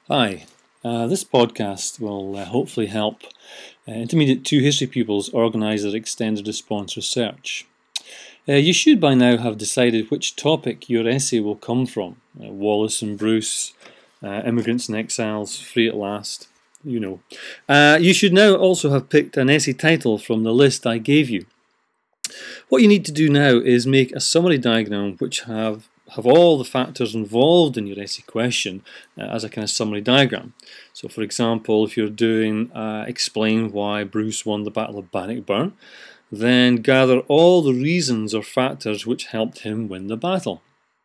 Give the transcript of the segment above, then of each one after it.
Hi, this podcast will hopefully help Intermediate 2 history pupils organise their extended response research. You should by now have decided which topic your essay will come from. Wallace and Bruce, Immigrants and Exiles, Free at Last, you know. You should now also have picked an essay title from the list I gave you. What you need to do now is make a summary diagram which have all the factors involved in your essay question as a kind of summary diagram. So for example, if you're doing explain why Bruce won the Battle of Bannockburn, then gather all the reasons or factors which helped him win the battle.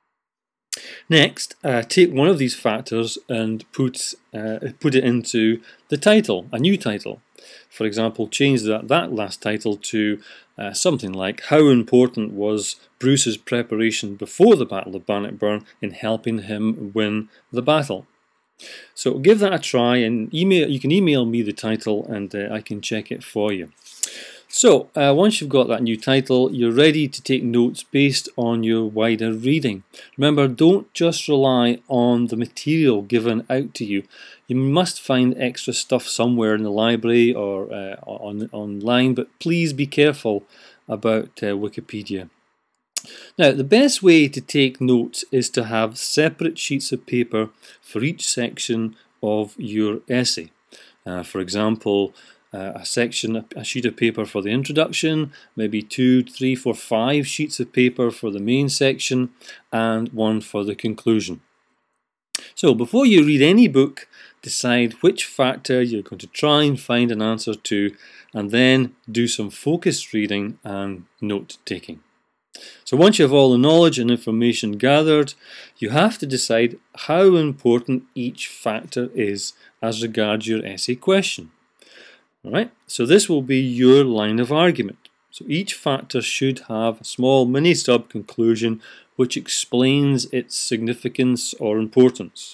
Next, take one of these factors and put it into the title, a new title. For example, change that last title to something like How important was Bruce's preparation before the Battle of Bannockburn in helping him win the battle? So give that a try and you can email me the title and I can check it for you. So, once you've got that new title, you're ready to take notes based on your wider reading. Remember, don't just rely on the material given out to you. You must find extra stuff somewhere in the library or online, but please be careful about Wikipedia. Now, the best way to take notes is to have separate sheets of paper for each section of your essay. For example, a sheet of paper for the introduction, maybe 2, 3, 4, 5 sheets of paper for the main section, and one for the conclusion. So before you read any book, decide which factor you're going to try and find an answer to, and then do some focused reading and note taking. So once you have all the knowledge and information gathered, you have to decide how important each factor is as regards your essay question. Alright, so this will be your line of argument. So each factor should have a small mini sub-conclusion which explains its significance or importance.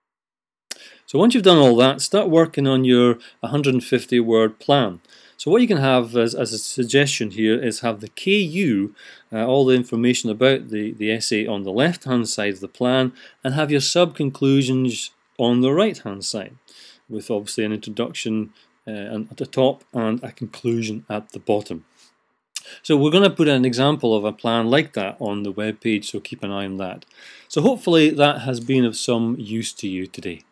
So once you've done all that, start working on your 150-word plan. So what you can have as a suggestion here is have the KU, all the information about the essay on the left-hand side of the plan, and have your sub-conclusions on the right-hand side, with obviously an introduction at the top and a conclusion at the bottom. So we're going to put an example of a plan like that on the web page, so keep an eye on that. So hopefully that has been of some use to you today.